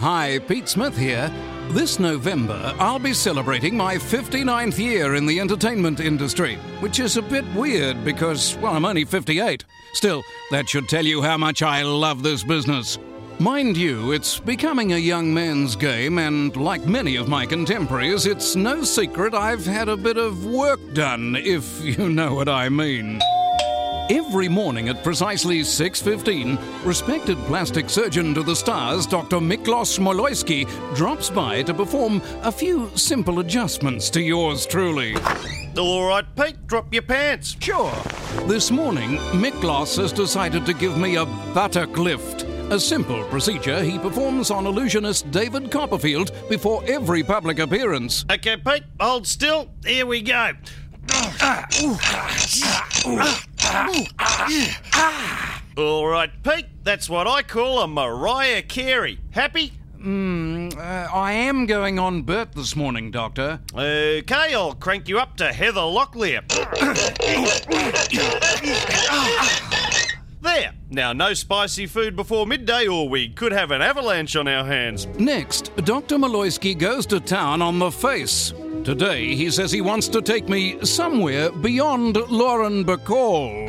Hi, Pete Smith here. This November, I'll be celebrating my 59th year in the entertainment industry, which is a bit weird because, well, I'm only 58. Still, that should tell you how much I love this business. Mind you, it's becoming a young man's game, and like many of my contemporaries, it's no secret I've had a bit of work done, if you know what I mean. Every morning at precisely 6:15, respected plastic surgeon to the stars, Dr. Miklos Moloyski, drops by to perform a few simple adjustments to yours truly. All right, Pete, drop your pants. Sure. This morning, Miklos has decided to give me a buttock lift, a simple procedure he performs on illusionist David Copperfield before every public appearance. Okay, Pete, hold still. Here we go. All right, Pete, that's what I call a Mariah Carey. Happy? I am going on Bert this morning, Doctor. Okay, I'll crank you up to Heather Locklear. There. Now, no spicy food before midday or we could have an avalanche on our hands. Next, Dr. Moloyski goes to town on the face. Today, he says he wants to take me somewhere beyond Lauren Bacall.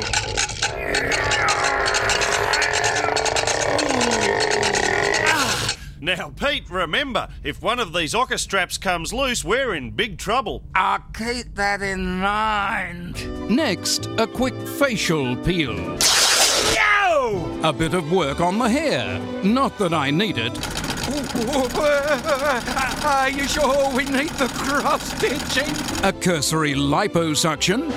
Now, Pete, remember, if one of these ocker straps comes loose, we're in big trouble. I'll keep that in mind. Next, a quick facial peel. Yo! A bit of work on the hair. Not that I need it. Are you sure we need the cross-stitching? A cursory liposuction.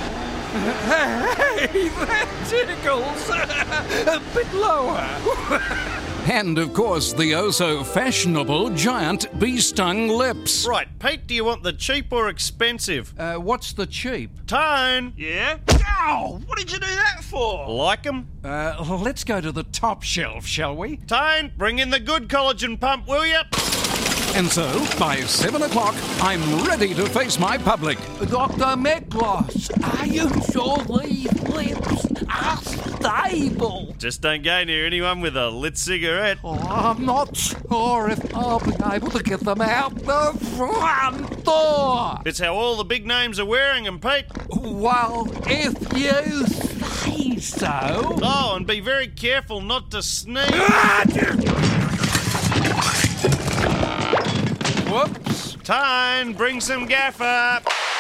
Hey, that tickles. A bit lower. And, of course, the oh-so-fashionable giant bee-stung lips. Right, Pete, do you want the cheap or expensive? What's the cheap? Tone. Yeah? Ow! What did you do that for? Like 'em? Let's go to the top shelf, shall we? Tone, bring in the good collagen pump, will you? And so, by 7 o'clock, I'm ready to face my public. Dr. Miklos, are you sure these lips are stable? Just don't go near anyone with a lit cigarette. Oh, I'm not sure if I'll be able to get them out the front door. It's how all the big names are wearing them, Pete. Well, if you say so. Oh, and be very careful not to sneeze. Whoops. Tone, bring some gaffer.